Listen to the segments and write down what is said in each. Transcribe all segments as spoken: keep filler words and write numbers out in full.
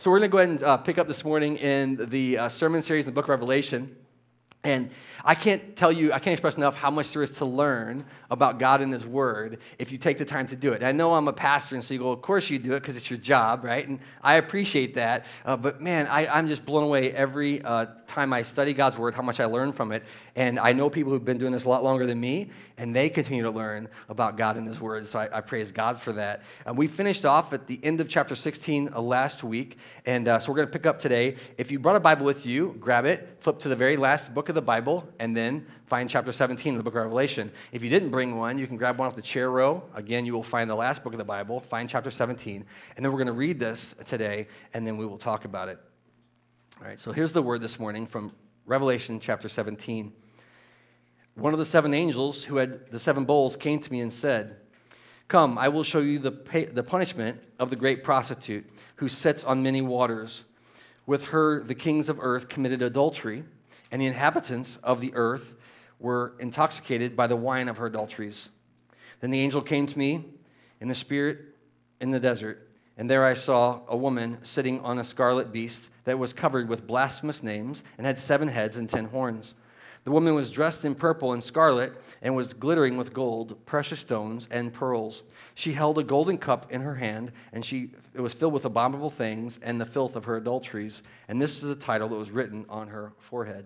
So we're going to go ahead and uh, pick up this morning in the uh, sermon series in the book of Revelation. And I can't tell you, I can't express enough how much there is to learn about God and His Word if you take the time to do it. And I know I'm a pastor, and so you go, of course you do it because it's your job, right? And I appreciate that. Uh, but man, I, I'm just blown away every uh, time I study God's Word, how much I learn from it. And I know people who've been doing this a lot longer than me, and they continue to learn about God and His Word. So I, I praise God for that. Uh, we finished off at the end of chapter sixteen uh, last week, and uh, so we're going to pick up today. If you brought a Bible with you, grab it, flip to the very last book of the Bible, and then find chapter seventeen of the book of Revelation. If you didn't bring one, you can grab one off the chair row. Again, you will find the last book of the Bible, find chapter seventeen, and then we're going to read this today, and then we will talk about it. All right, so here's the word this morning from Revelation chapter seventeen. One of the seven angels who had the seven bowls came to me and said, "Come, I will show you the pay, the punishment of the great prostitute who sits on many waters. With her the kings of earth committed adultery, and the inhabitants of the earth were intoxicated by the wine of her adulteries." Then the angel came to me in the spirit in the desert, and there I saw a woman sitting on a scarlet beast that was covered with blasphemous names and had seven heads and ten horns. The woman was dressed in purple and scarlet and was glittering with gold, precious stones, and pearls. She held a golden cup in her hand, and she it was filled with abominable things and the filth of her adulteries. And this is the title that was written on her forehead: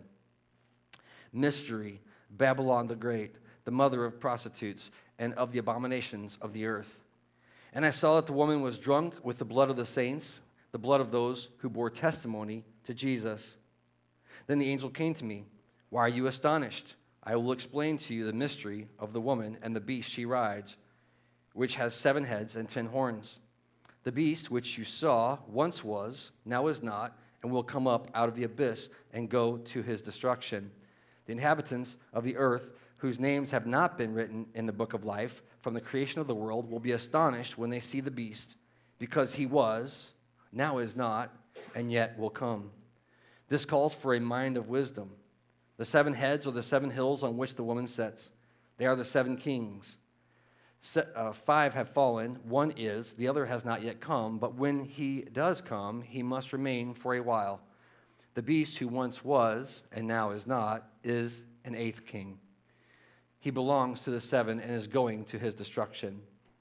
Mystery, Babylon the Great, the mother of prostitutes and of the abominations of the earth. And I saw that the woman was drunk with the blood of the saints, the blood of those who bore testimony to Jesus. Then the angel came to me. "Why are you astonished? I will explain to you the mystery of the woman and the beast she rides, which has seven heads and ten horns. The beast which you saw once was, now is not, and will come up out of the abyss and go to his destruction. The inhabitants of the earth, whose names have not been written in the book of life from the creation of the world, will be astonished when they see the beast, because he was, now is not, and yet will come. This calls for a mind of wisdom. The seven heads are the seven hills on which the woman sits. They are the seven kings. Se- uh, five have fallen, one is, the other has not yet come, but when he does come, he must remain for a while. The beast who once was, and now is not, is an eighth king. He belongs to the seven and is going to his destruction.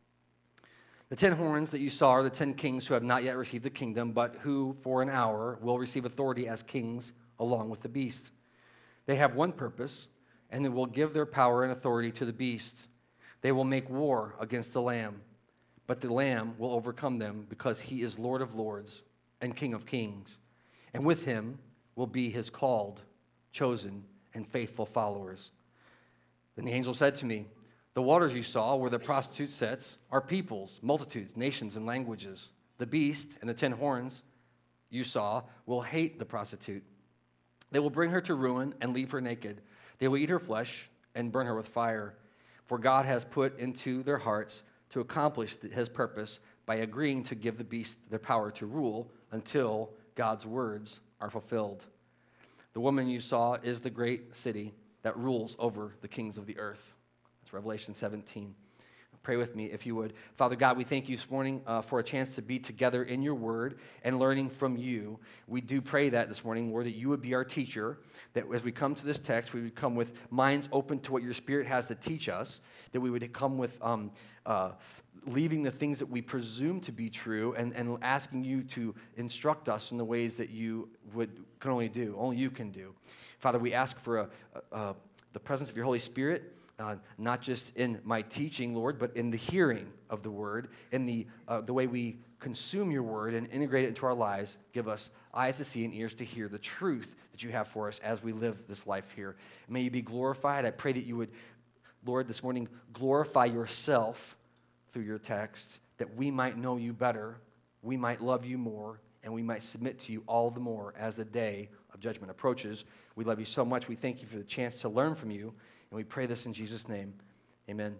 The ten horns that you saw are the ten kings who have not yet received the kingdom, but who for an hour will receive authority as kings along with the beast. They have one purpose, and they will give their power and authority to the beast. They will make war against the Lamb, but the Lamb will overcome them because he is Lord of lords and King of kings. And with him will be his called, chosen, and faithful followers. Then the angel said to me, "The waters you saw where the prostitute sits are peoples, multitudes, nations, and languages. The beast and the ten horns you saw will hate the prostitute. They will bring her to ruin and leave her naked. They will eat her flesh and burn her with fire. For God has put into their hearts to accomplish his purpose by agreeing to give the beast their power to rule until God's words are fulfilled. The woman you saw is the great city that rules over the kings of the earth." That's Revelation seventeen. Pray with me if you would. Father God, we thank you this morning uh, for a chance to be together in your word and learning from you. We do pray that this morning, Lord, that you would be our teacher, that as we come to this text, we would come with minds open to what your Spirit has to teach us, that we would come with um, uh, leaving the things that we presume to be true and, and asking you to instruct us in the ways that you would can only do, only you can do. Father, we ask for a, a, a, the presence of your Holy Spirit, Uh, not just in my teaching, Lord, but in the hearing of the word, in the uh, the way we consume your word and integrate it into our lives. Give us eyes to see and ears to hear the truth that you have for us as we live this life here. May you be glorified. I pray that you would, Lord, this morning, glorify yourself through your text, that we might know you better, we might love you more, and we might submit to you all the more as the day of judgment approaches. We love you so much. We thank you for the chance to learn from you. And we pray this in Jesus' name. Amen.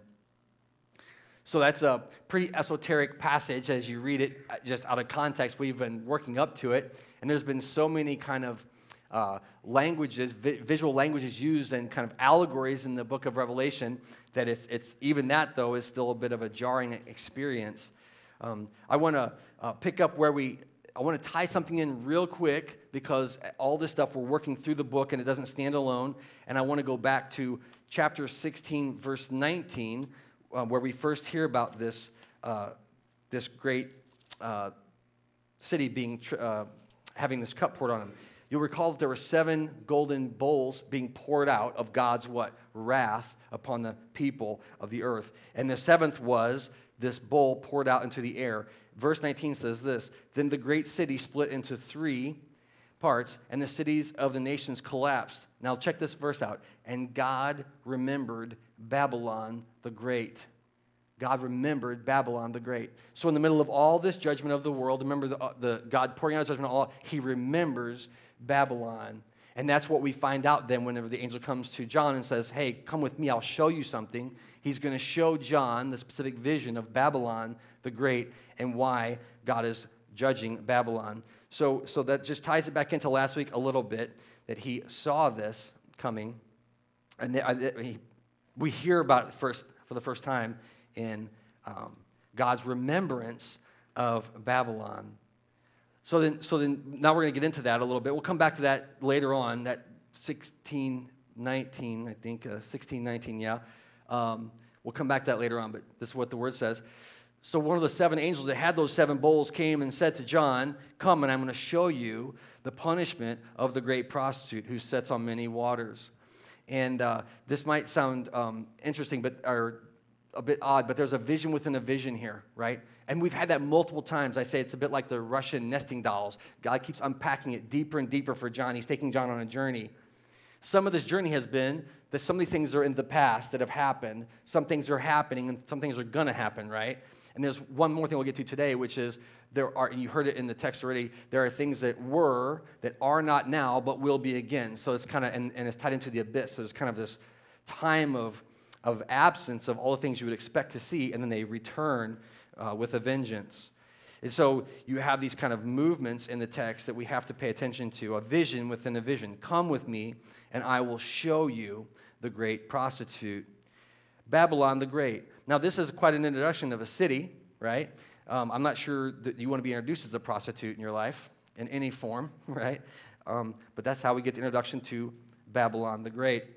So that's a pretty esoteric passage as you read it just out of context. We've been working up to it. And there's been so many kind of uh, languages, vi- visual languages used and kind of allegories in the book of Revelation that it's, it's even that, though, is still a bit of a jarring experience. Um, I want to uh, pick up where we I want to tie something in real quick because all this stuff, we're working through the book and it doesn't stand alone. And I want to go back to chapter sixteen, verse nineteen, uh, where we first hear about this, uh, this great uh, city being tr- uh, having this cup poured on him. You'll recall that there were seven golden bowls being poured out of God's what? Wrath upon the people of the earth. And the seventh was this bowl poured out into the air. Verse nineteen says this, then the great city split into three parts, and the cities of the nations collapsed. Now check this verse out. And God remembered Babylon the Great. God remembered Babylon the Great. So in the middle of all this judgment of the world, remember the, uh, the God pouring out judgment on all, he remembers Babylon. And that's what we find out then whenever the angel comes to John and says, hey, come with me, I'll show you something. He's going to show John the specific vision of Babylon the Great and why God is judging Babylon. So, so that just ties it back into last week a little bit, that he saw this coming. And he, we hear about it first for the first time in um, God's remembrance of Babylon. So then, so then now we're going to get into that a little bit. We'll come back to that later on, that sixteen nineteen, I think, uh, sixteen nineteen, yeah. Um, we'll come back to that later on, but this is what the word says. So one of the seven angels that had those seven bowls came and said to John, come and I'm going to show you the punishment of the great prostitute who sits on many waters. And uh, this might sound um, interesting, but or a bit odd, but there's a vision within a vision here, right? And we've had that multiple times. I say it's a bit like the Russian nesting dolls. God keeps unpacking it deeper and deeper for John. He's taking John on a journey. Some of this journey has been that some of these things are in the past that have happened. Some things are happening, and some things are going to happen, right? And there's one more thing we'll get to today, which is there are, and you heard it in the text already, there are things that were, that are not now, but will be again. So it's kind of, and, and it's tied into the abyss. So there's kind of this time of, of absence of all the things you would expect to see, and then they return uh, with a vengeance. And so you have these kind of movements in the text that we have to pay attention to, a vision within a vision. Come with me, and I will show you the great prostitute, Babylon the Great. Now, this is quite an introduction of a city, right? Um, I'm not sure that you want to be introduced as a prostitute in your life in any form, right? Um, but that's how we get the introduction to Babylon the Great.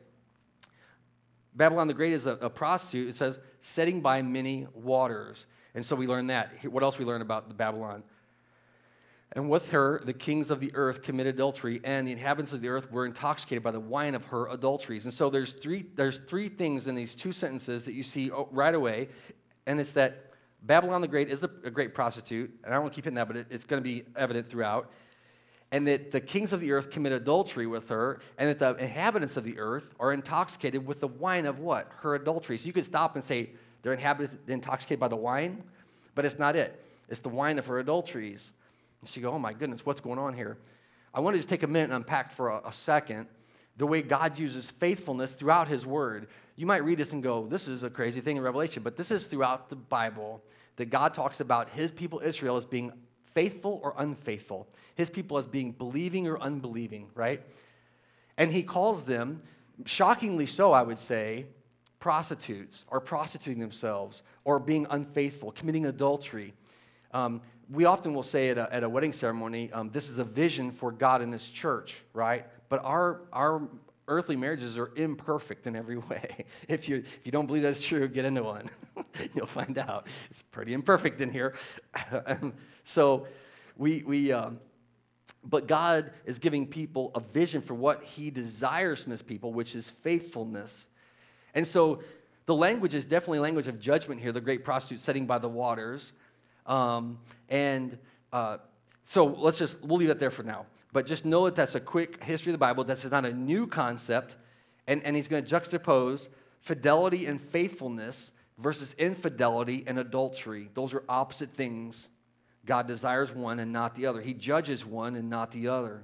Babylon the Great is a, a prostitute, it says, setting by many waters. And so we learn that. What else we learn about the Babylon? And with her, the kings of the earth committed adultery, and the inhabitants of the earth were intoxicated by the wine of her adulteries. And so there's three, there's three things in these two sentences that you see right away, and it's that Babylon the Great is a, a great prostitute, and I don't want to keep hitting that, but it, it's going to be evident throughout, and that the kings of the earth commit adultery with her, and that the inhabitants of the earth are intoxicated with the wine of what? Her adultery. So you could stop and say they're inhabited, intoxicated by the wine, but it's not it. It's the wine of her adulteries. And so you go, oh my goodness, what's going on here? I want to just take a minute and unpack for a, a second the way God uses faithfulness throughout his word. You might read this and go, this is a crazy thing in Revelation, but this is throughout the Bible that God talks about his people Israel as being faithful or unfaithful, his people as being believing or unbelieving, right? And he calls them, shockingly so, I would say, prostitutes or prostituting themselves or being unfaithful, committing adultery. Um, we often will say at a, at a wedding ceremony, um, this is a vision for God and his church, right? But our our earthly marriages are imperfect in every way. If you if you don't believe that's true, get into one. You'll find out. It's pretty imperfect in here. so we, we um, but God is giving people a vision for what he desires from his people, which is faithfulness. And so the language is definitely language of judgment here, the great prostitute sitting by the waters. Um, and uh, so let's just, we'll leave that there for now. But just know that that's a quick history of the Bible. That's not a new concept. And, and he's going to juxtapose fidelity and faithfulness versus infidelity and adultery. Those are opposite things. God desires one and not the other. He judges one and not the other.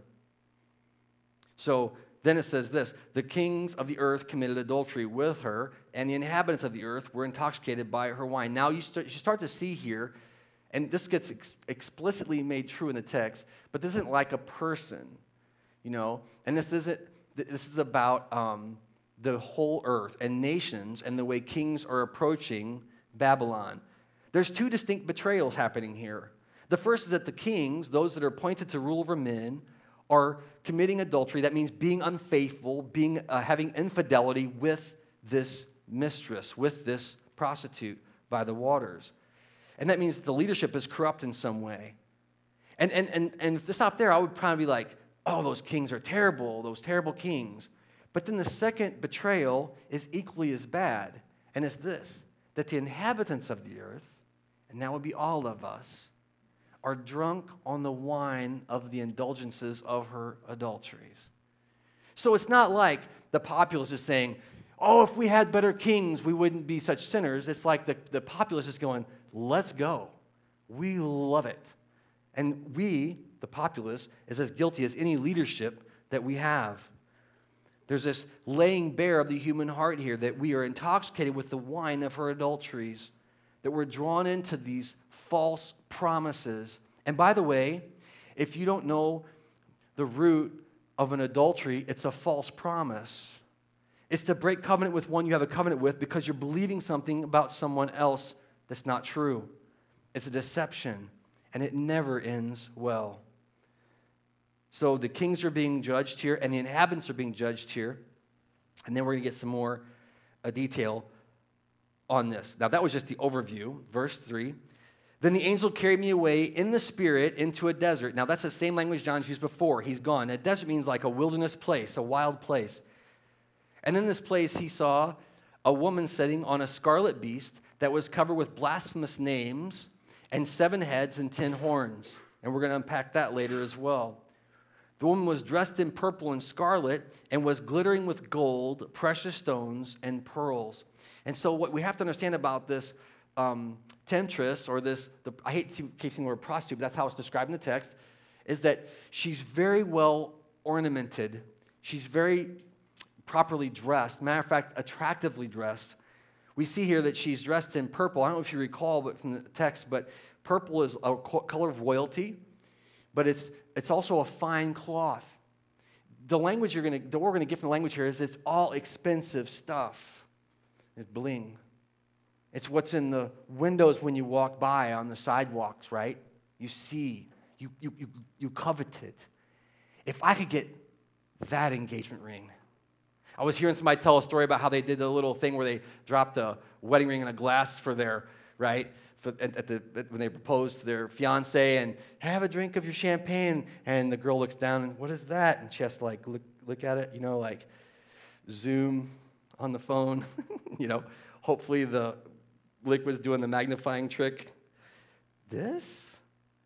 So then it says this, the kings of the earth committed adultery with her, and the inhabitants of the earth were intoxicated by her wine. Now you start, you start to see here, and this gets ex- explicitly made true in the text, but this isn't like a person, you know, and this isn't, this is about um, the whole earth and nations and the way kings are approaching Babylon. There's two distinct betrayals happening here. The first is that the kings, those that are appointed to rule over men, are committing adultery. That means being unfaithful, being uh, having infidelity with this mistress, with this prostitute by the waters. And that means the leadership is corrupt in some way. And, and, and, and if to stop there, I would probably be like, oh, those kings are terrible, those terrible kings. But then the second betrayal is equally as bad. And it's this, that the inhabitants of the earth, and that would be all of us, are drunk on the wine of the indulgences of her adulteries. So it's not like the populace is saying, oh, if we had better kings, we wouldn't be such sinners. It's like the, the populace is going, let's go. We love it. And we, the populace, is as guilty as any leadership that we have. There's this laying bare of the human heart here, that we are intoxicated with the wine of her adulteries, that we're drawn into these false promises. And by the way, if you don't know the root of an adultery, it's a false promise. It's to break covenant with one you have a covenant with because you're believing something about someone else that's not true. It's a deception, and it never ends well. So the kings are being judged here, and the inhabitants are being judged here. And then we're going to get some more uh, detail on this. Now, that was just the overview. Verse three. Then the angel carried me away in the spirit into a desert. Now, that's the same language John's used before. He's gone. A desert means like a wilderness place, a wild place. And in this place, he saw a woman sitting on a scarlet beast that was covered with blasphemous names and seven heads and ten horns. And we're going to unpack that later as well. The woman was dressed in purple and scarlet and was glittering with gold, precious stones, and pearls. And so what we have to understand about this um, temptress, or this, the, I hate to keep saying the word prostitute, but that's how it's described in the text, is that she's very well ornamented. She's very properly dressed. Matter of fact, attractively dressed. We see here that she's dressed in purple. I don't know if you recall but from the text, but purple is a color of royalty, but it's it's also a fine cloth. The language you're going to, the word we're going to get from the language here is it's all expensive stuff. It's bling. It's what's in the windows when you walk by on the sidewalks, right? You see, you you you, you covet it. If I could get that engagement ring. I was hearing somebody tell a story about how they did the little thing where they dropped a wedding ring in a glass for their, right, for, at, at the, at, when they proposed to their fiance, and have a drink of your champagne, and the girl looks down, and what is that? And she has to, like, look, look at it, you know, like, zoom on the phone, you know, hopefully the liquid's doing the magnifying trick. This?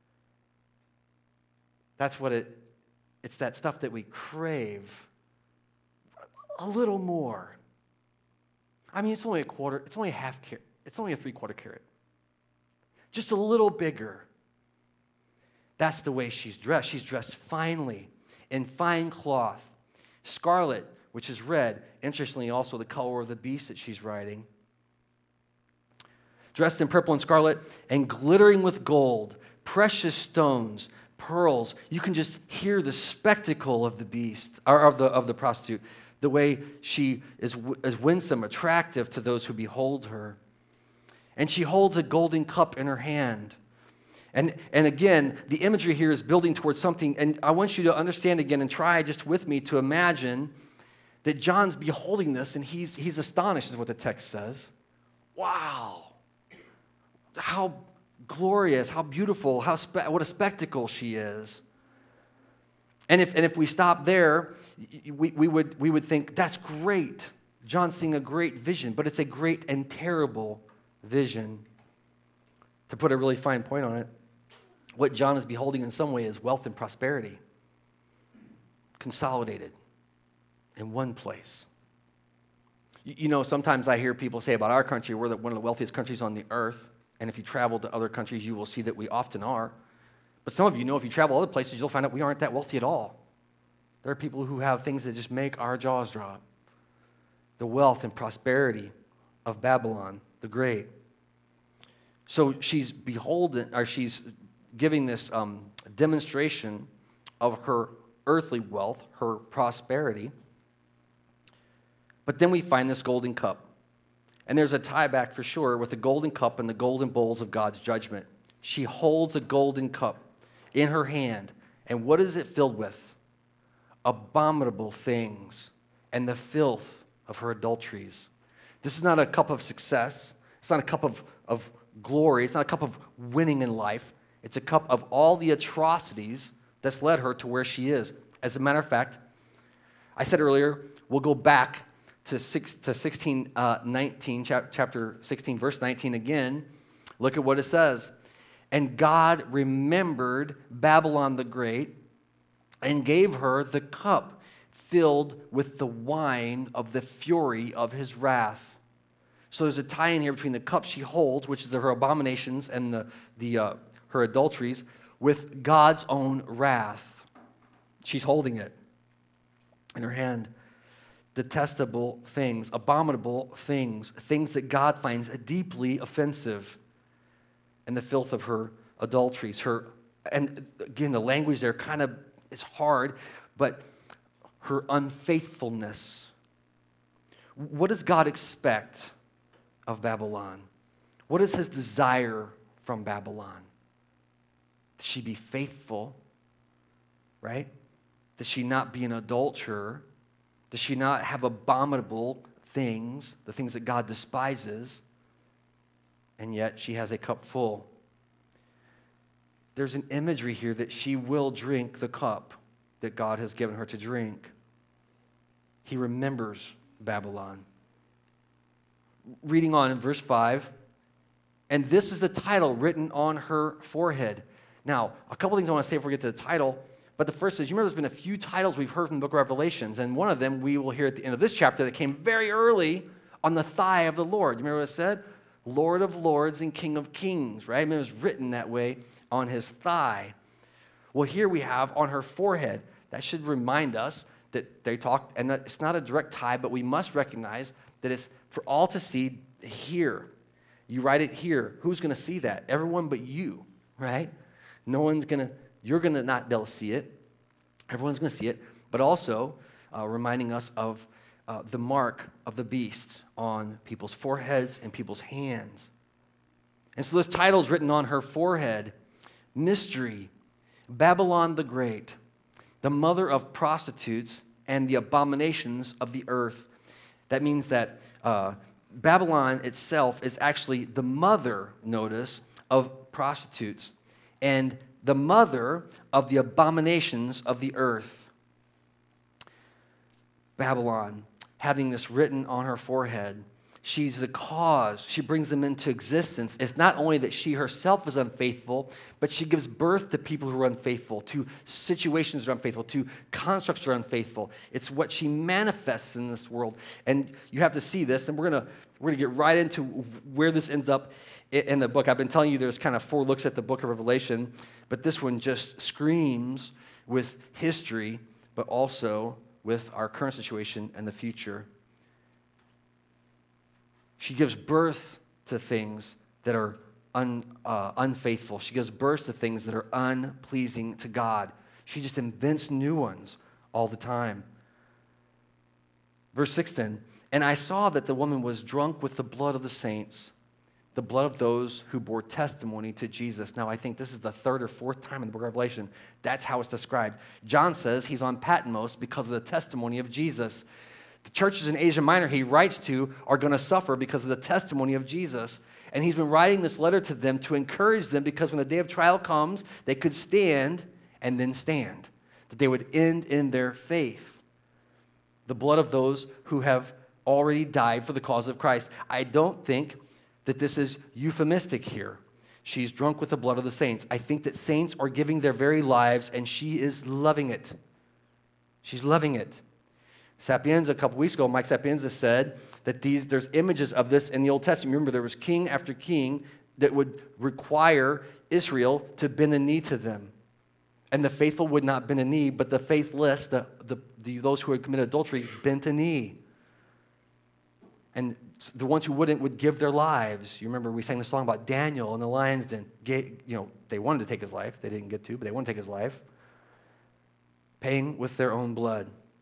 That's what it, it's that stuff that we crave. A little more. I mean, it's only a quarter, it's only a half carat, it's only a three-quarter carat. Just a little bigger. That's the way she's dressed. She's dressed finely, in fine cloth. Scarlet, which is red, interestingly also the color of the beast that she's riding. Dressed in purple and scarlet, and glittering with gold, precious stones, pearls. You can just hear the spectacle of the beast, or of the, of the prostitute. The way she is, is winsome, attractive to those who behold her. And she holds a golden cup in her hand. And, and again, the imagery here is building towards something, and I want you to understand again and try just with me to imagine that John's beholding this, and he's, he's astonished, is what the text says. Wow. How glorious, how beautiful, how spe- what a spectacle she is. And if and if we stop there, we, we would we would think that's great. John's seeing a great vision, but it's a great and terrible vision. To put a really fine point on it, what John is beholding in some way is wealth and prosperity consolidated in one place. You, you know, sometimes I hear people say about our country, we're the, one of the wealthiest countries on the earth, and if you travel to other countries, you will see that we often are. But some of you know if you travel other places, you'll find out we aren't that wealthy at all. There are people who have things that just make our jaws drop. The wealth and prosperity of Babylon the Great. So she's beholden, or she's giving this um, demonstration of her earthly wealth, her prosperity. But then we find this golden cup. And there's a tie back for sure with the golden cup and the golden bowls of God's judgment. She holds a golden cup in her hand. And what is it filled with? Abominable things and the filth of her adulteries. This is not a cup of success. It's not a cup of, of glory. It's not a cup of winning in life. It's a cup of all the atrocities that's led her to where she is. As a matter of fact, I said earlier, we'll go back to, six, to sixteen, uh, nineteen, chapter sixteen, verse nineteen again. Look at what it says. And God remembered Babylon the Great and gave her the cup filled with the wine of the fury of his wrath. So there's a tie-in here between the cup she holds, which is her abominations and the, the uh, her adulteries, with God's own wrath. She's holding it in her hand. Detestable things, abominable things, things that God finds deeply offensive, and the filth of her adulteries. Her, and again, the language there kind of is hard, but her unfaithfulness. What does God expect of Babylon? What is his desire from Babylon? That she be faithful, right? That she not be an adulterer? Does she not have abominable things, the things that God despises? And yet she has a cup full. There's an imagery here that she will drink the cup that God has given her to drink. He remembers Babylon. Reading on in verse five, and this is the title written on her forehead. Now, a couple things I want to say before we get to the title. But the first is, you remember there's been a few titles we've heard from the book of Revelations, and one of them we will hear at the end of this chapter that came very early on the thigh of the Lord. You remember what it said? Lord of lords and King of kings, right? I mean, it was written that way on his thigh. Well, here we have on her forehead. That should remind us that they talked, and that it's not a direct tie, but we must recognize that it's for all to see here. You write it here. Who's going to see that? Everyone but you, right? No one's going to, you're going to not be able to see it. Everyone's going to see it, but also uh, reminding us of uh, the mark of the beast on people's foreheads and people's hands. And so this title is written on her forehead: Mystery, Babylon the Great, the mother of prostitutes and the abominations of the earth. That means that uh, Babylon itself is actually the mother, notice, of prostitutes and the mother of the abominations of the earth. Babylon, having this written on her forehead, she's the cause. She brings them into existence. It's not only that she herself is unfaithful, but she gives birth to people who are unfaithful, to situations that are unfaithful, to constructs that are unfaithful. It's what she manifests in this world. And you have to see this, and we're going to we're gonna get right into where this ends up in the book. I've been telling you there's kind of four looks at the book of Revelation, but this one just screams with history, but also with our current situation and the future. She gives birth to things that are un, uh, unfaithful. She gives birth to things that are unpleasing to God. She just invents new ones all the time. Verse six then, and I saw that the woman was drunk with the blood of the saints, the blood of those who bore testimony to Jesus. Now, I think this is the third or fourth time in the book of Revelation. That's how it's described. John says he's on Patmos because of the testimony of Jesus. The churches in Asia Minor he writes to are going to suffer because of the testimony of Jesus. And he's been writing this letter to them to encourage them, because when the day of trial comes, they could stand and then stand, that they would end in their faith. The blood of those who have already died for the cause of Christ. I don't think that this is euphemistic here. She's drunk with the blood of the saints. I think that saints are giving their very lives, and she is loving it. She's loving it. Sapienza, a couple weeks ago, Mike Sapienza said that these there's images of this in the Old Testament. Remember, there was king after king that would require Israel to bend the knee to them. And the faithful would not bend a knee, but the faithless, the, the, the those who had committed adultery, bent a knee. And the ones who wouldn't would give their lives. You remember we sang the song about Daniel and the lion's den. You know, they wanted to take his life. They didn't get to, but they wanted to take his life. Paying with their own blood.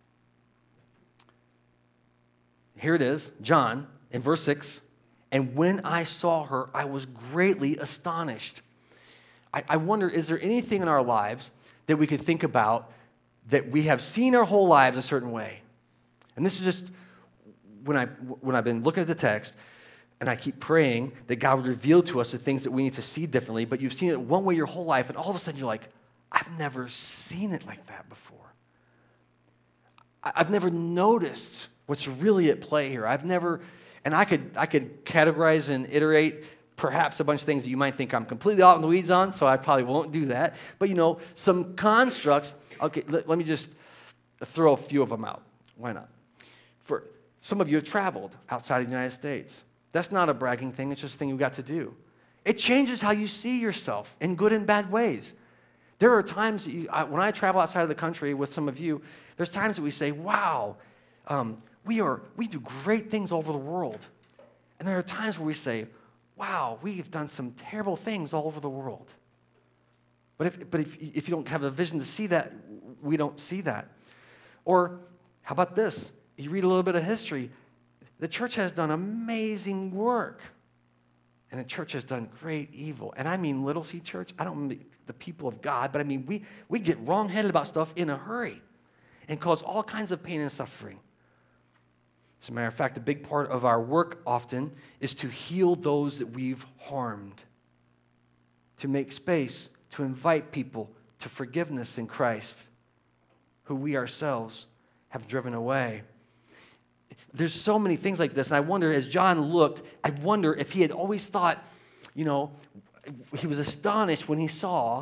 Here it is, John, in verse six. And when I saw her, I was greatly astonished. I, I wonder, is there anything in our lives that we could think about that we have seen our whole lives a certain way? And this is just when, I, when I've been looking at the text, and I keep praying that God would reveal to us the things that we need to see differently, but you've seen it one way your whole life, and all of a sudden you're like, I've never seen it like that before. I've never noticed what's really at play here. I've never, and I could I could categorize and iterate perhaps a bunch of things that you might think I'm completely out in the weeds on, so I probably won't do that. But, you know, some constructs, okay, let, let me just throw a few of them out. Why not? For some of you have traveled outside of the United States. That's not a bragging thing. It's just a thing you've got to do. It changes how you see yourself in good and bad ways. There are times, that you, I, when I travel outside of the country with some of you, there's times that we say, wow, um, we, are, we do great things all over the world. And there are times where we say, wow, we've done some terrible things all over the world. But if, but if, if you don't have the vision to see that, we don't see that. Or how about this? You read a little bit of history. The church has done amazing work. And the church has done great evil. And I mean Little C Church. I don't mean the people of God, but I mean we, we get wrong-headed about stuff in a hurry and cause all kinds of pain and suffering. As a matter of fact, a big part of our work often is to heal those that we've harmed, to make space, to invite people to forgiveness in Christ, who we ourselves have driven away. There's so many things like this, and I wonder, as John looked, I wonder if he had always thought, you know, he was astonished when he saw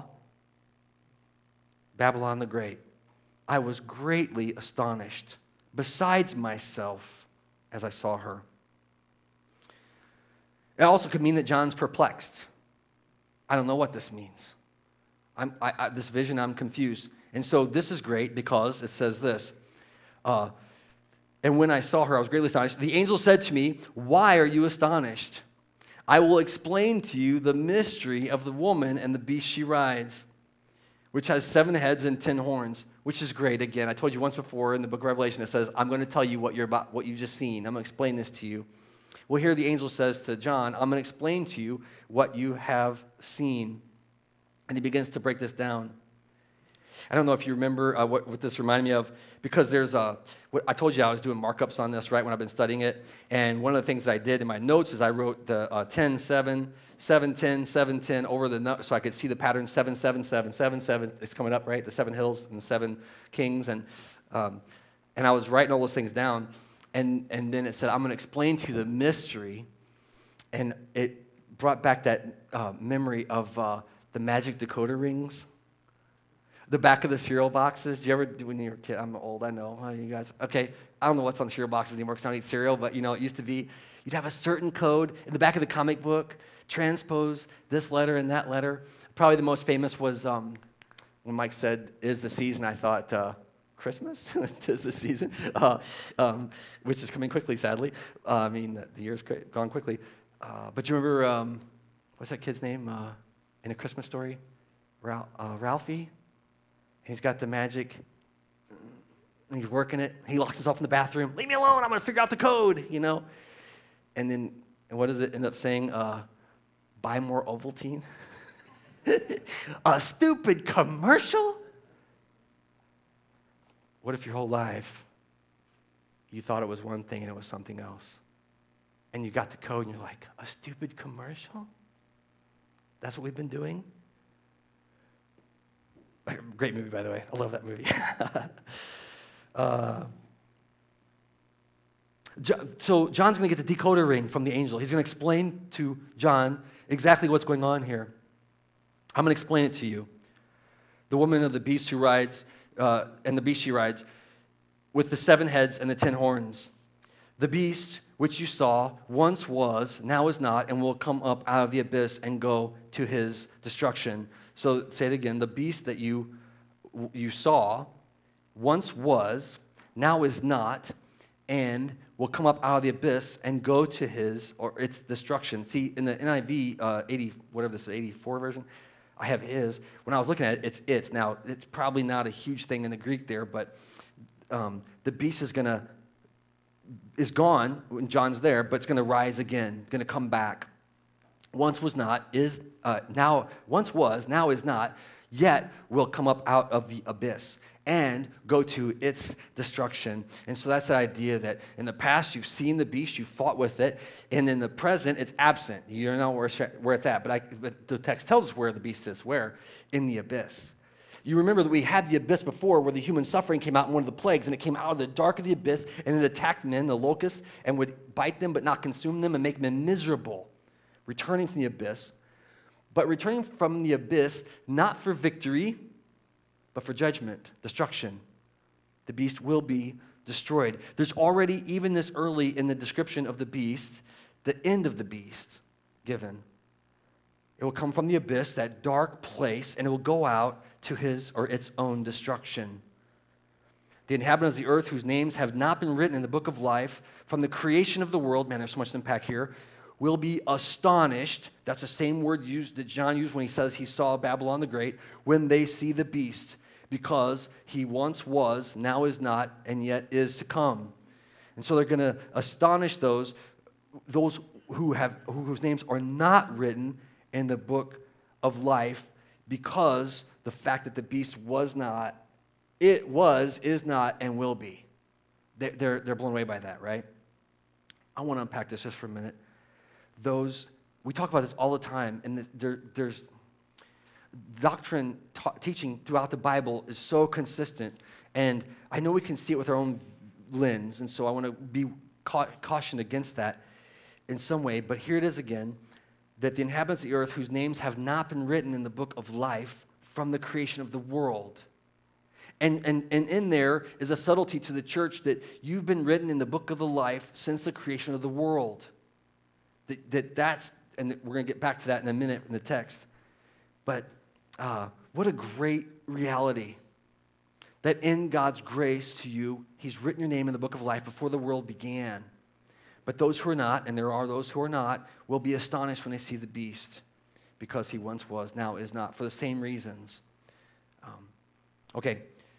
Babylon the Great. I was greatly astonished, besides myself, as I saw her. It also could mean that John's perplexed. I don't know what this means. I'm, I, I, this vision, I'm confused. And so this is great because it says this, uh, and when I saw her, I was greatly astonished. The angel said to me, why are you astonished? I will explain to you the mystery of the woman and the beast she rides, which has seven heads and ten horns, which is great. Again, I told you once before in the book of Revelation, it says, I'm going to tell you what you're about, what you've just seen. I'm going to explain this to you. Well, here the angel says to John, I'm going to explain to you what you have seen. And he begins to break this down. I don't know if you remember uh, what, what this reminded me of, because there's a, what, I told you I was doing markups on this, right, when I've been studying it, and one of the things I did in my notes is I wrote the uh, ten, seven, seven, ten, seven, ten over the note, so I could see the pattern seven, seven, seven, seven, seven, it's coming up, right, the seven hills and the seven kings, and um, and I was writing all those things down, and, and then it said, I'm going to explain to you the mystery, and it brought back that uh, memory of uh, the magic decoder rings. The back of the cereal boxes. Did you ever, when you were a kid, I'm old, I know, oh, you guys. Okay, I don't know what's on cereal boxes anymore because I don't eat cereal, but you know, it used to be, you'd have a certain code in the back of the comic book, transpose this letter and that letter. Probably the most famous was um, when Mike said, is the season, I thought, uh, Christmas? Tis the season, uh, um, which is coming quickly, sadly. Uh, I mean, the year's gone quickly. Uh, but you remember, um, what's that kid's name uh, in A Christmas Story? Ralph, uh, Ralphie? He's got the magic, and he's working it. He locks himself in the bathroom. Leave me alone, I'm going to figure out the code, you know. And then, and what does it end up saying? Uh, buy more Ovaltine? A stupid commercial? What if your whole life you thought it was one thing and it was something else? And you got the code and you're like, a stupid commercial? That's what we've been doing? Great movie, by the way. I love that movie. uh, so John's going to get the decoder ring from the angel. He's going to explain to John exactly what's going on here. I'm going to explain it to you. The woman of the beast who rides, uh, and the beast she rides, with the seven heads and the ten horns. The beast which you saw once was, now is not, and will come up out of the abyss and go to his destruction. So say it again, the beast that you, you saw once was, now is not, and will come up out of the abyss and go to his, or its destruction. See, in the N I V, uh, eighty, whatever this is, eighty-four version, I have his. When I was looking at it, it's its. Now, it's probably not a huge thing in the Greek there, but um, the beast is going to, is gone when John's there, but it's going to rise again, going to come back. once was not, is uh, now, once was, now is not, yet will come up out of the abyss and go to its destruction. And so that's the idea that in the past you've seen the beast, you've fought with it, and in the present it's absent. You don't know where it's, where it's at, but, I, but the text tells us where the beast is. Where? In the abyss. You remember that we had the abyss before where the human suffering came out in one of the plagues, and it came out of the dark of the abyss, and it attacked men, the locusts, and would bite them but not consume them and make them miserable, returning from the abyss. But returning from the abyss, not for victory, but for judgment, destruction. The beast will be destroyed. There's already, even this early in the description of the beast, the end of the beast given. It will come from the abyss, that dark place, and it will go out to his or its own destruction. The inhabitants of the earth whose names have not been written in the book of life from the creation of the world, man, there's so much to unpack here, will be astonished. That's the same word used that John used when he says he saw Babylon the Great, when they see the beast, because he once was, now is not, and yet is to come. And so they're going to astonish those, those who have whose names are not written in the book of life, because the fact that the beast was not, it was, is not, and will be. They're, they're blown away by that, right? I want to unpack this just for a minute. Those, we talk about this all the time, and there, there's doctrine ta- teaching throughout the Bible is so consistent, and I know we can see it with our own lens, and so I want to be ca- cautioned against that in some way, but here it is again, that the inhabitants of the earth whose names have not been written in the book of life from the creation of the world. And, and, and in there is a subtlety to the church that you've been written in the book of the life since the creation of the world. That, that that's, and we're going to get back to that in a minute in the text. But uh, what a great reality that in God's grace to you, he's written your name in the book of life before the world began. But those who are not, and there are those who are not, will be astonished when they see the beast, because he once was, now is not, for the same reasons. Um, okay,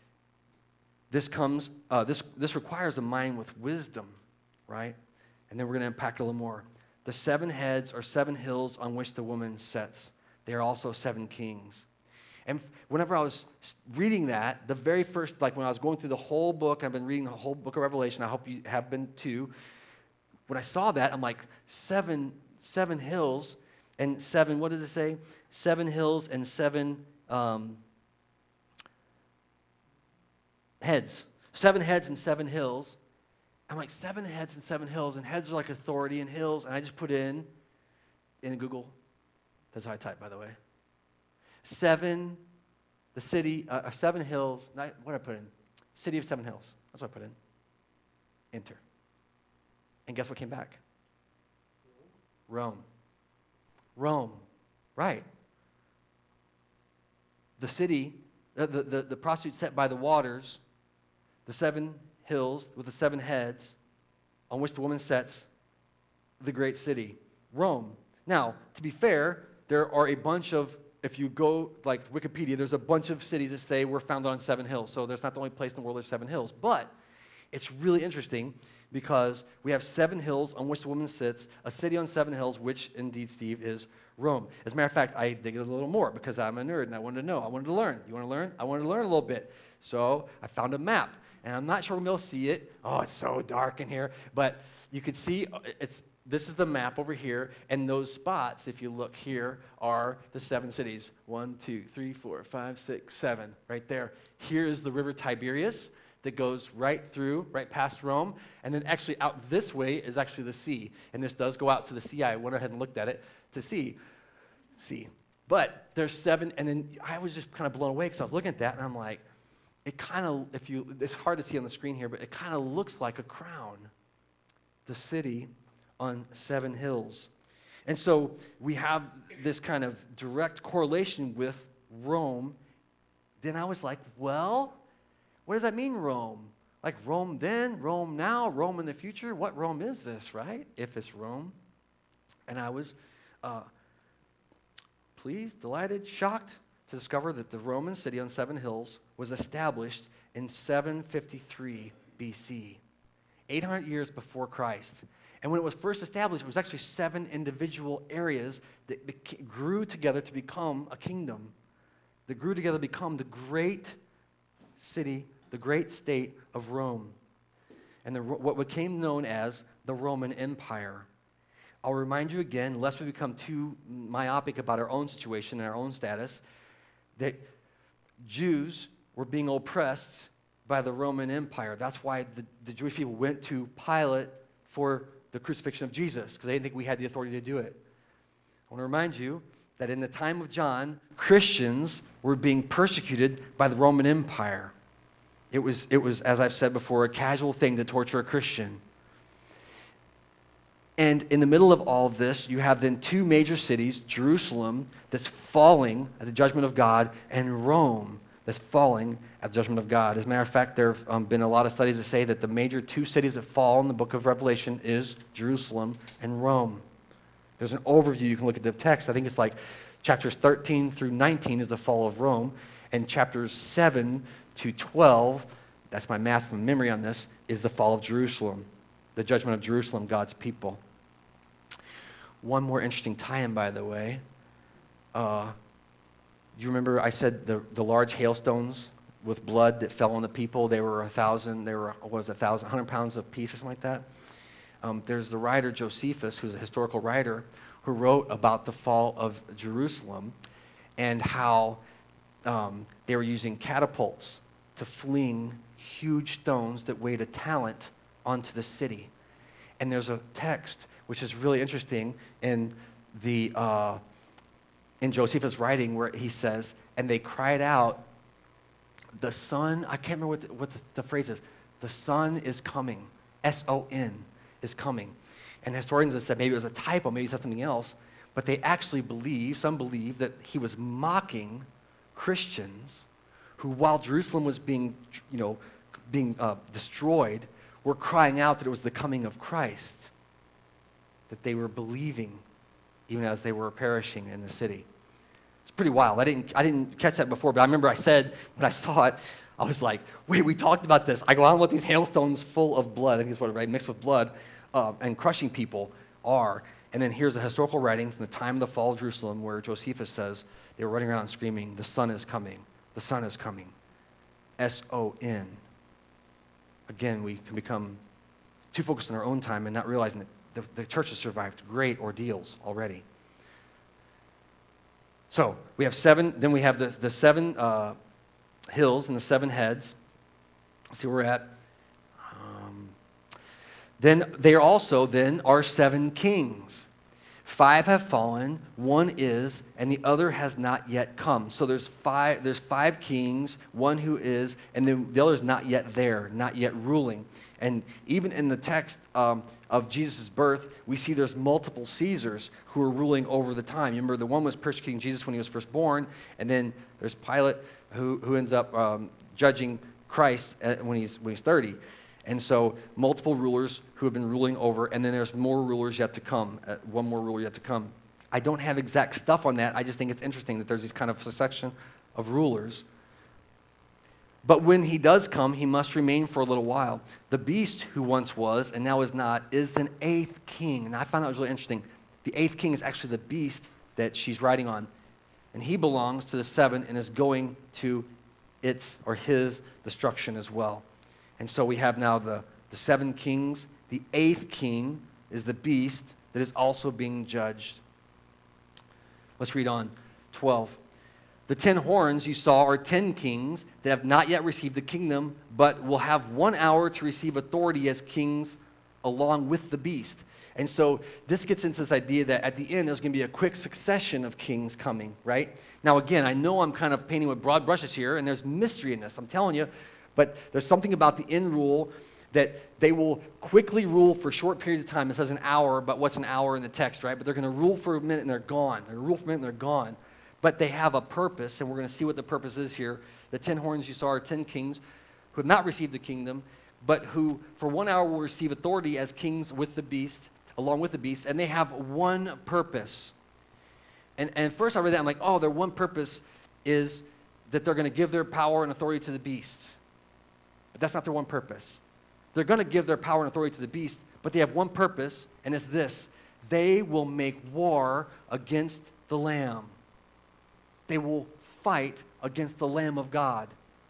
this comes, uh, this, this requires a mind with wisdom, right? And then we're going to unpack it a little more. The seven heads are seven hills on which the woman sits. They are also seven kings. And whenever I was reading that, the very first, like when I was going through the whole book, I've been reading the whole book of Revelation, I hope you have been too. When I saw that, I'm like, seven, seven hills and seven, what does it say? Seven hills and seven um, heads. Seven heads and seven hills. I'm like, seven heads and seven hills, and heads are like authority, and hills, and I just put in, in Google, that's how I type, by the way. Seven, the city, uh, seven hills, not, what did I put in? City of seven hills, that's what I put in. Enter. And guess what came back? Rome. Rome, right. The city, the, the, the, the prostitute set by the waters, the seven hills with the seven heads on which the woman sets, the great city, Rome. Now, to be fair, there are a bunch of, if you go like Wikipedia, there's a bunch of cities that say we're founded on seven hills, so there's not the only place in the world there's seven hills, but it's really interesting because we have seven hills on which the woman sits, a city on seven hills, which indeed, Steve, is Rome. As a matter of fact, I dig it a little more because I'm a nerd and I wanted to know. I wanted to learn. You want to learn? I wanted to learn a little bit. So I found a map, and I'm not sure we'll be able to see it. Oh, it's so dark in here. But you could see it's this is the map over here, and those spots, if you look here, are the seven cities. One, two, three, four, five, six, seven, right there. Here is the river Tiberias that goes right through, right past Rome, and then actually out this way is actually the sea, and this does go out to the sea. I went ahead and looked at it to see, see. But there's seven, and then I was just kind of blown away because I was looking at that, and I'm like, it kind of, if you, it's hard to see on the screen here, but it kind of looks like a crown, the city on seven hills. And so we have this kind of direct correlation with Rome. Then I was like, well, what does that mean, Rome? Like Rome then, Rome now, Rome in the future? What Rome is this, right? If it's Rome. And I was uh, pleased, delighted, shocked to discover that the Roman city on seven hills was established in seven fifty-three B C, eight hundred years before Christ. And when it was first established, it was actually seven individual areas that beca- grew together to become a kingdom, that grew together to become the great city, the great state of Rome, and the, what became known as the Roman Empire. I'll remind you again, lest we become too myopic about our own situation and our own status, that Jews were being oppressed by the Roman Empire. That's why the, the Jewish people went to Pilate for the crucifixion of Jesus, because they didn't think we had the authority to do it. I want to remind you that in the time of John, Christians were being persecuted by the Roman Empire. It was, it was, as I've said before, a casual thing to torture a Christian. And in the middle of all of this, you have then two major cities, Jerusalem, that's falling at the judgment of God, and Rome, that's falling at the judgment of God. As a matter of fact, there have um, been a lot of studies that say that the major two cities that fall in the book of Revelation is Jerusalem and Rome. There's an overview. You can look at the text. I think it's like chapters thirteen through nineteen is the fall of Rome, and chapters seven to twelve, that's my math from memory on this, is the fall of Jerusalem, the judgment of Jerusalem, God's people. One more interesting tie-in, by the way. Uh, you remember I said the, the large hailstones with blood that fell on the people? They were a thousand, they were, what was it, a thousand, hundred pounds apiece or something like that? Um, there's the writer Josephus, who's a historical writer, who wrote about the fall of Jerusalem and how um, they were using catapults to fling huge stones that weighed a talent onto the city. And there's a text which is really interesting in the uh, in Josephus' writing where he says, and they cried out, the sun, I can't remember what the, what the, the phrase is, the sun is coming, S O N is coming. And historians have said maybe it was a typo, maybe he said something else, but they actually believe, some believe, that he was mocking Christians who, while Jerusalem was being, you know, being uh, destroyed, were crying out that it was the coming of Christ, that they were believing even as they were perishing in the city. It's pretty wild. I didn't, I didn't catch that before, but I remember I said, when I saw it, I was like, wait, we talked about this. I go, I don't know what these hailstones full of blood, I think it's what, right, mixed with blood, uh, and crushing people are. And then here's a historical writing from the time of the fall of Jerusalem where Josephus says they were running around screaming, the sun is coming, the sun is coming, S O N. Again, we can become too focused on our own time and not realizing that the, the church has survived great ordeals already. So we have seven, then we have the, the seven uh, hills and the seven heads. Let's see where we're at. Um, then there also then are seven kings. Five have fallen, one is, and the other has not yet come. So there's five, there's five kings, one who is, and then the other is not yet there, not yet ruling. And even in the text um, of Jesus' birth, we see there's multiple Caesars who are ruling over the time. You remember the one was persecuting Jesus when he was first born, and then there's Pilate who, who ends up um, judging Christ when he's, when he's thirty. And so multiple rulers who have been ruling over, and then there's more rulers yet to come, uh, one more ruler yet to come. I don't have exact stuff on that. I just think it's interesting that there's this kind of succession of rulers. But when he does come, he must remain for a little while. The beast who once was and now is not is an eighth king. And I found that was really interesting. The eighth king is actually the beast that she's riding on. And he belongs to the seven and is going to its or his destruction as well. And so we have now the, the seven kings. The eighth king is the beast that is also being judged. Let's read on. twelve. The ten horns you saw are ten kings that have not yet received the kingdom, but will have one hour to receive authority as kings along with the beast. And so this gets into this idea that at the end there's going to be a quick succession of kings coming, right? Now again, I know I'm kind of painting with broad brushes here, and there's mystery in this, I'm telling you. But there's something about the end rule that they will quickly rule for short periods of time. It says an hour, but what's an hour in the text, right? But they're going to rule for a minute and they're gone. They're going to rule for a minute and they're gone. But they have a purpose, and we're going to see what the purpose is here. The ten horns you saw are ten kings who have not received the kingdom, but who for one hour will receive authority as kings with the beast, along with the beast, and they have one purpose. And, and at first I read that, I'm like, oh, their one purpose is that they're going to give their power and authority to the beast. But that's not their one purpose. They're going to give their power and authority to the beast, but they have one purpose, and it's this. They will make war against the Lamb. They will fight against the Lamb of God.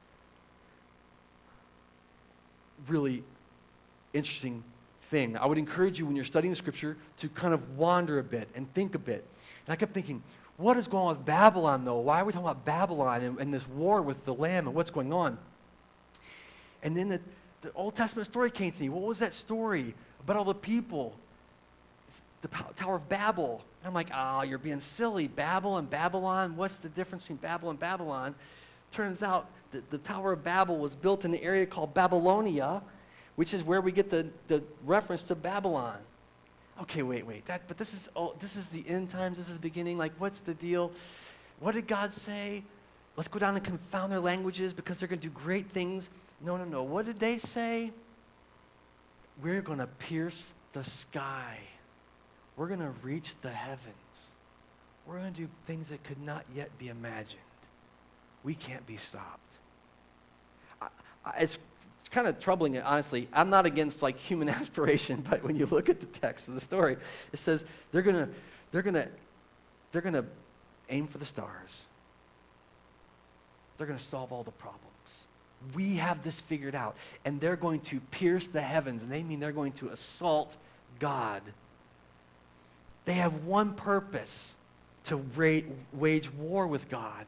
Really interesting thing. I would encourage you when you're studying the scripture to kind of wander a bit and think a bit. And I kept thinking, what is going on with Babylon though? Why are we talking about Babylon and, and this war with the Lamb and what's going on? And then the, the Old Testament story came to me. What was that story about all the people? It's the Tower of Babel. And I'm like, oh, you're being silly. Babel and Babylon, what's the difference between Babel and Babylon? Turns out that the Tower of Babel was built in an area called Babylonia, which is where we get the, the reference to Babylon. Okay, wait, wait. That, but this is oh, this is the end times. This is the beginning. Like, what's the deal? What did God say? Let's go down and confound their languages because they're going to do great things. No, no, no. What did they say? We're going to pierce the sky. We're going to reach the heavens. We're going to do things that could not yet be imagined. We can't be stopped. I, I, it's It's kind of troubling, honestly. I'm not against like human aspiration, but when you look at the text of the story, it says they're gonna, they're gonna, they're gonna aim for the stars. They're gonna solve all the problems. We have this figured out, and they're going to pierce the heavens, and they mean they're going to assault God. They have one purpose: to ra- wage war with God.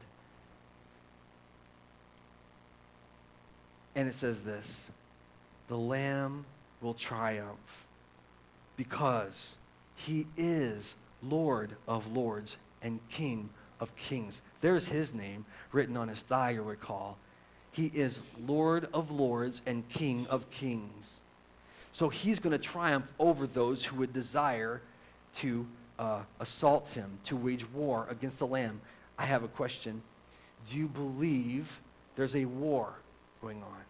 And it says this, the Lamb will triumph because he is Lord of lords and King of kings. There's his name written on his thigh, you'll recall. He is Lord of lords and King of kings. So he's going to triumph over those who would desire to uh, assault him, to wage war against the Lamb. I have a question. Do you believe there's a war going on?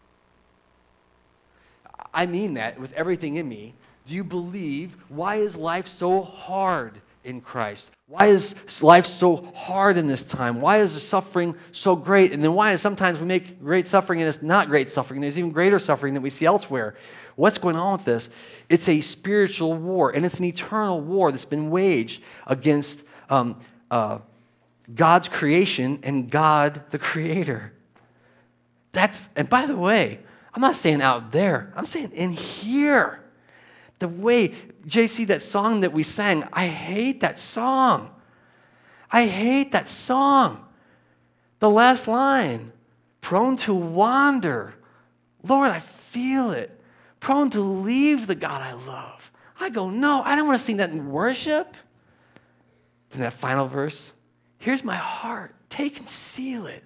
I mean that with everything in me. Do you believe, why is life so hard in Christ? Why is life so hard in this time? Why is the suffering so great? And then why is sometimes we make great suffering and it's not great suffering? There's even greater suffering that we see elsewhere. What's going on with this? It's a spiritual war, and it's an eternal war that's been waged against um, uh, God's creation and God the Creator. That's, and by the way, I'm not saying out there. I'm saying in here. The way, J C, that song that we sang, I hate that song. I hate that song. The last line, prone to wander. Lord, I feel it. Prone to leave the God I love. I go, no, I don't want to sing that in worship. Then that final verse, here's my heart. Take and seal it.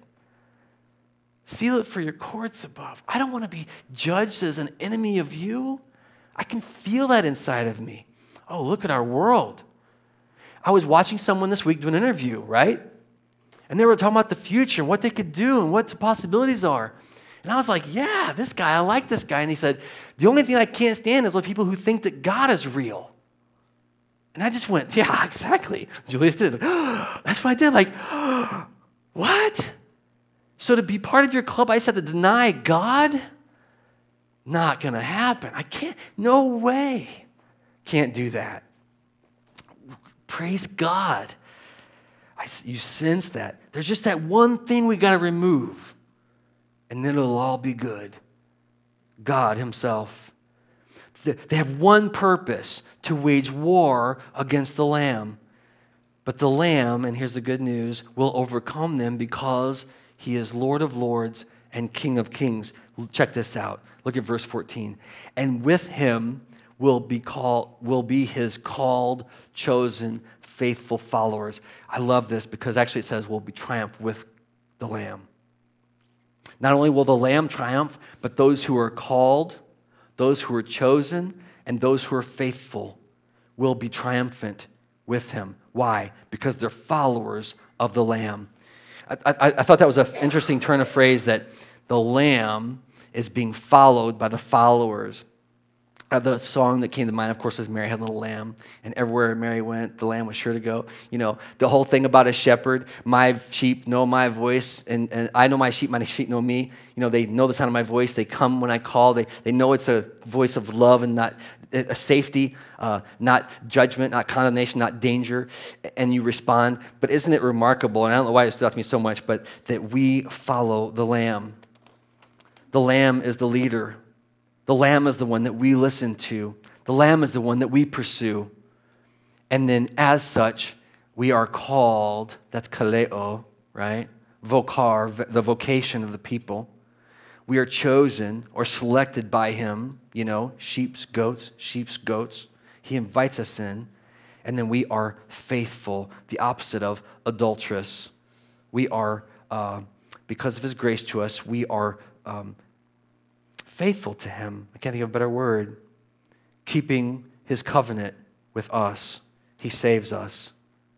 Seal it for your courts above. I don't want to be judged as an enemy of you. I can feel that inside of me. Oh, look at our world. I was watching someone this week do an interview, right? And they were talking about the future and what they could do and what the possibilities are. And I was like, yeah, this guy, I like this guy. And he said, the only thing I can't stand is with people who think that God is real. And I just went, yeah, exactly. Julius did. Like, oh, that's what I did. Like, oh, what? So to be part of your club, I just have to deny God? Not going to happen. I can't, no way. Can't do that. Praise God. I, you sense that. There's just that one thing we got to remove, and then it'll all be good. God himself. They have one purpose, to wage war against the Lamb. But the Lamb, and here's the good news, will overcome them because he is Lord of lords and King of kings. Check this out. Look at verse fourteen. And with him will be called, will be his called, chosen, faithful followers. I love this because actually it says we'll be triumph with the Lamb. Not only will the Lamb triumph, but those who are called, those who are chosen, and those who are faithful will be triumphant with him. Why? Because they're followers of the Lamb. I, I, I thought that was an interesting turn of phrase, that the Lamb is being followed by the followers. Uh, the song that came to mind, of course, is Mary Had a Little Lamb, and everywhere Mary went, the lamb was sure to go. You know, the whole thing about a shepherd, my sheep know my voice, and, and I know my sheep, my sheep know me. You know, they know the sound of my voice. They come when I call. They, they know it's a voice of love and not a safety, uh, not judgment, not condemnation, not danger, and you respond. But isn't it remarkable, and I don't know why it stood out to me so much, but that we follow the lamb. The lamb is the leader. The lamb is the one that we listen to. The lamb is the one that we pursue. And then as such, we are called, that's kaleo, right? Vokar, the vocation of the people. We are chosen or selected by him, you know, sheep's goats, sheep's goats. He invites us in, and then we are faithful, the opposite of adulterous. We are, uh, because of his grace to us, we are um, faithful to him. I can't think of a better word. Keeping his covenant with us. He saves us.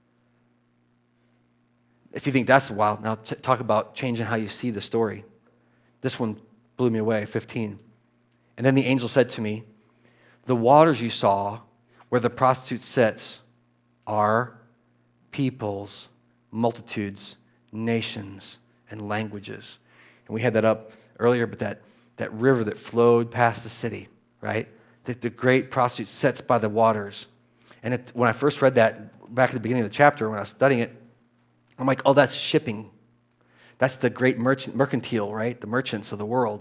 If you think that's wild, now t- talk about changing how you see the story. This one blew me away, fifteen. And then the angel said to me, the waters you saw where the prostitute sits are peoples, multitudes, nations, and languages. And we had that up earlier, but that that river that flowed past the city, right? The, the great prostitute sits by the waters. And it, when I first read that back at the beginning of the chapter, when I was studying it, I'm like, oh, that's shipping. That's the great merchant, mercantile, right? The merchants of the world.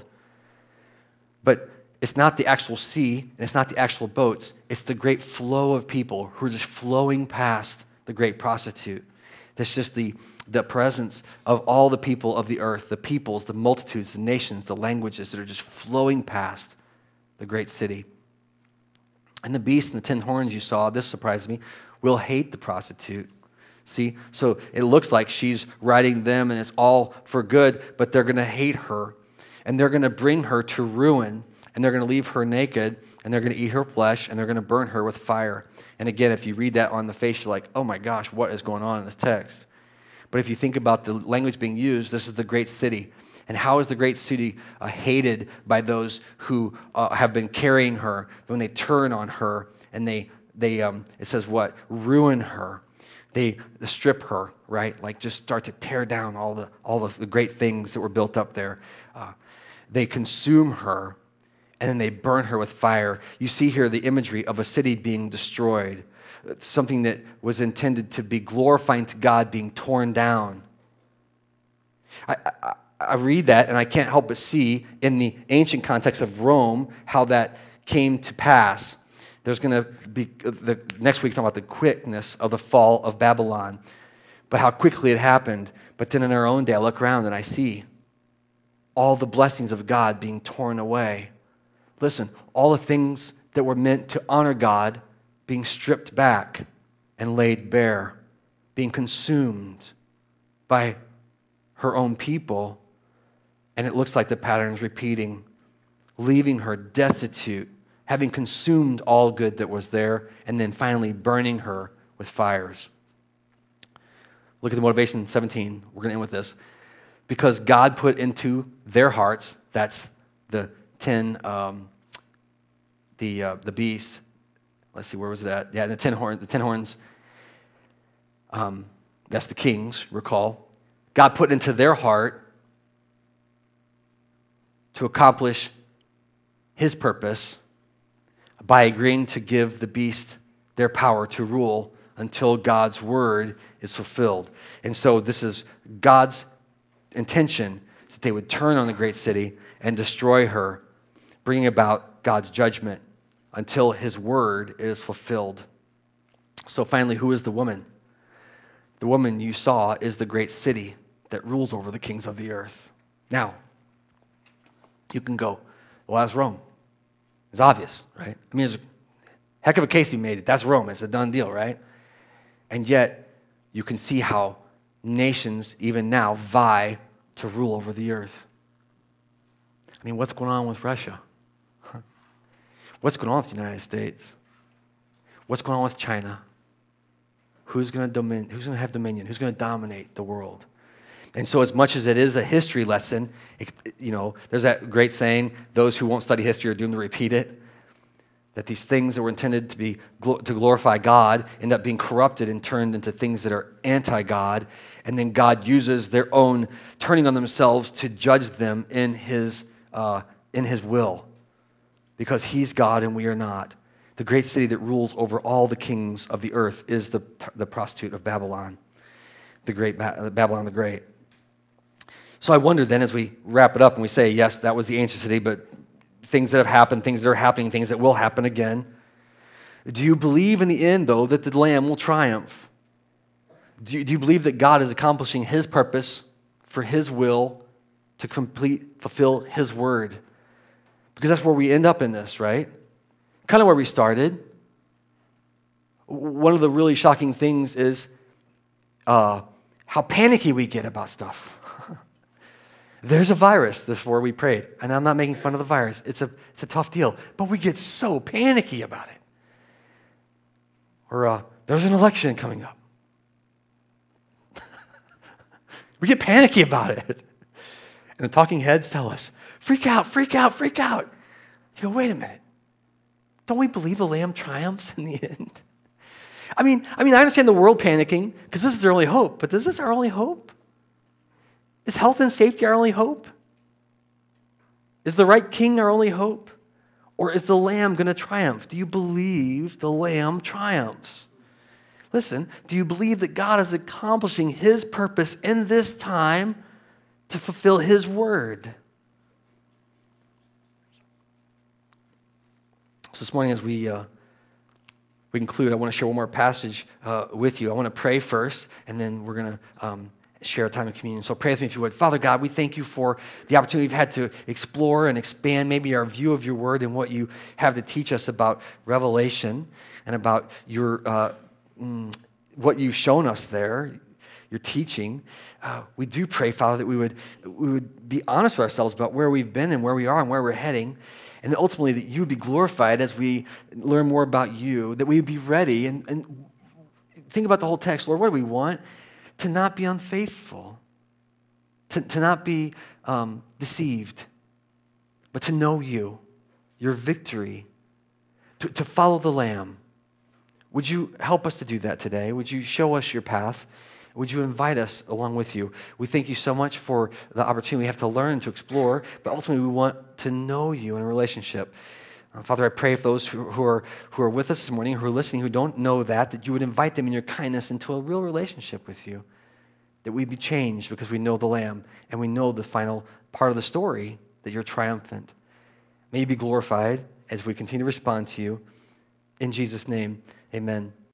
But it's not the actual sea, and it's not the actual boats. It's the great flow of people who are just flowing past the great prostitute. That's just the, the presence of all the people of the earth, the peoples, the multitudes, the nations, the languages that are just flowing past the great city. And the beast and the ten horns you saw, this surprised me, will hate the prostitute. See, so it looks like she's riding them and it's all for good, but they're going to hate her, and they're going to bring her to ruin, and they're going to leave her naked, and they're going to eat her flesh, and they're going to burn her with fire. And again, if you read that on the face, you're like, oh my gosh, what is going on in this text? But if you think about the language being used, this is the great city. And how is the great city uh, hated by those who uh, have been carrying her when they turn on her and they, they um, it says what? Ruin her. They strip her, right? Like just start to tear down all the, all of the great things that were built up there. Uh, they consume her, and then they burn her with fire. You see here the imagery of a city being destroyed, something that was intended to be glorifying to God being torn down. I, I, I read that, and I can't help but see in the ancient context of Rome how that came to pass. There's going to be, the next week, talking about the quickness of the fall of Babylon, but how quickly it happened. But then in our own day, I look around and I see all the blessings of God being torn away. Listen, all the things that were meant to honor God being stripped back and laid bare, being consumed by her own people. And it looks like the pattern is repeating, leaving her destitute, having consumed all good that was there, and then finally burning her with fires. Look at the motivation, seventeen. We're going to end with this. Because God put into their hearts, that's the ten, um, the uh, the beast. Let's see, where was it at? Yeah, the ten horns. The ten horns. Um, that's the kings. Recall, God put into their heart to accomplish His purpose by agreeing to give the beast their power to rule until God's word is fulfilled. And so this is God's intention, that they would turn on the great city and destroy her, bringing about God's judgment until his word is fulfilled. So finally, who is the woman? The woman you saw is the great city that rules over the kings of the earth. Now, you can go, well, that's Rome. It's obvious, right? I mean, there's a heck of a case you made it. That's Rome. It's a done deal, right? And yet, you can see how nations, even now, vie to rule over the earth. I mean, what's going on with Russia? What's going on with the United States? What's going on with China? Who's going to domin- Who's going to have dominion? Who's going to dominate the world? And so as much as it is a history lesson, it, you know, there's that great saying, those who won't study history are doomed to repeat it. That these things that were intended to be to glorify God end up being corrupted and turned into things that are anti-God, and then God uses their own turning on themselves to judge them in His uh, in His will, because He's God and we are not. The great city that rules over all the kings of the earth is the the prostitute of Babylon, the great ba- Babylon the Great. So I wonder then, as we wrap it up and we say, yes, that was the ancient city, but things that have happened, things that are happening, things that will happen again. Do you believe in the end, though, that the Lamb will triumph? Do you, do you believe that God is accomplishing His purpose for His will to complete, fulfill His word? Because that's where we end up in this, right? Kind of where we started. One of the really shocking things is uh, how panicky we get about stuff. There's a virus, before we prayed, and I'm not making fun of the virus. It's a, it's a tough deal, but we get so panicky about it. Or uh, there's an election coming up. We get panicky about it. And the talking heads tell us, freak out, freak out, freak out. You go, wait a minute. Don't we believe the Lamb triumphs in the end? I mean, I mean, I understand the world panicking, because this is their only hope, but is this our only hope? Is health and safety our only hope? Is the right king our only hope? Or is the Lamb going to triumph? Do you believe the Lamb triumphs? Listen, do you believe that God is accomplishing His purpose in this time to fulfill His word? So this morning as we, uh, we conclude, I want to share one more passage uh, with you. I want to pray first, and then we're going to um, share a time of communion. So pray with me if you would. Father God, we thank you for the opportunity we've had to explore and expand maybe our view of your word and what you have to teach us about Revelation and about your uh, mm, what you've shown us there, your teaching. Uh, we do pray, Father, that we would we would be honest with ourselves about where we've been and where we are and where we're heading, and that ultimately that you would be glorified as we learn more about you, that we would be ready and, and think about the whole text. Lord, what do we want? To not be unfaithful, to, to not be um, deceived, but to know you, your victory, to, to follow the Lamb. Would you help us to do that today? Would you show us your path? Would you invite us along with you? We thank you so much for the opportunity we have to learn and to explore, but ultimately we want to know you in a relationship. Uh, Father, I pray if those who, who are who are with us this morning, who are listening, who don't know that, that you would invite them in your kindness into a real relationship with you, that we'd be changed because we know the Lamb and we know the final part of the story, that you're triumphant. May you be glorified as we continue to respond to you. In Jesus' name, amen.